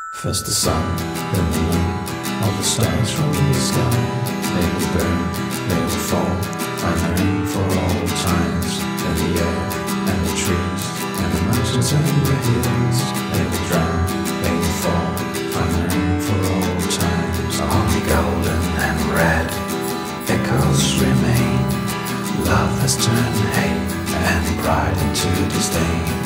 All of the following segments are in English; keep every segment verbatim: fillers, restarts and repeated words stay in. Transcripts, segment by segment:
First the sun, then the moon, all the stars from the sky. They will burn, they will fall, find their aim for all times. Then the air, and the trees, and the mountains and the hills. They will drown, they will fall, find their aim for all times. Only golden and red echoes remain. Love has turned hate and pride into disdain.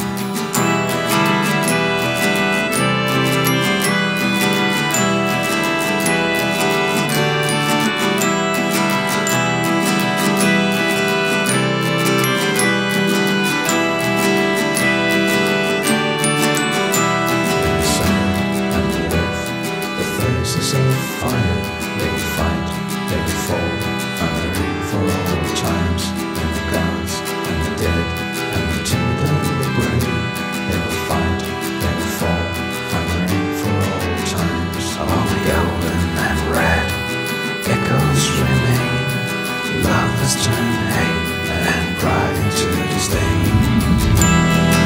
Of fire, they will fight, they will fall, find their aim for all times. And the gods, and the dead, and the timid and the brave, they will fight, they will fall, find their aim for all times. Along the golden and red echoes remain. Love has turned hate and pride into disdain.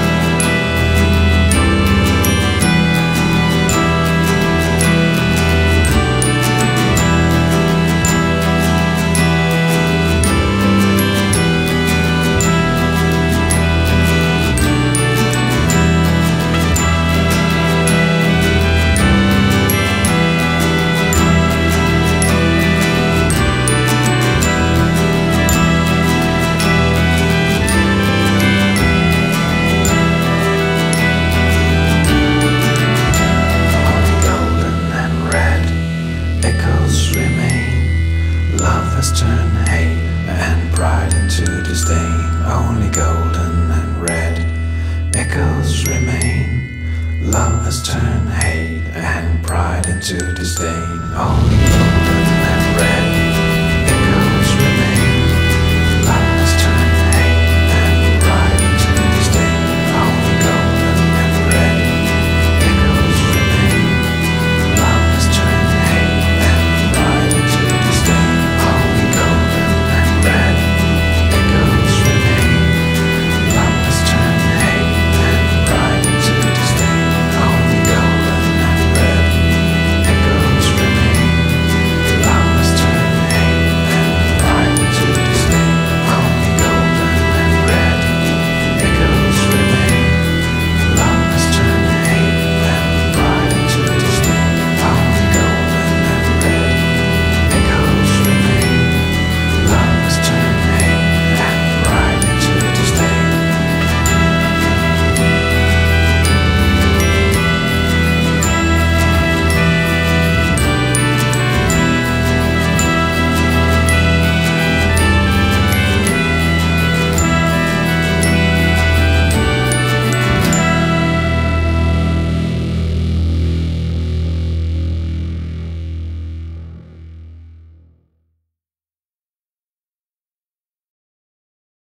Love has turned hate and pride into disdain. Only golden and red echoes remain. Love has turned hate and pride into disdain. Only golden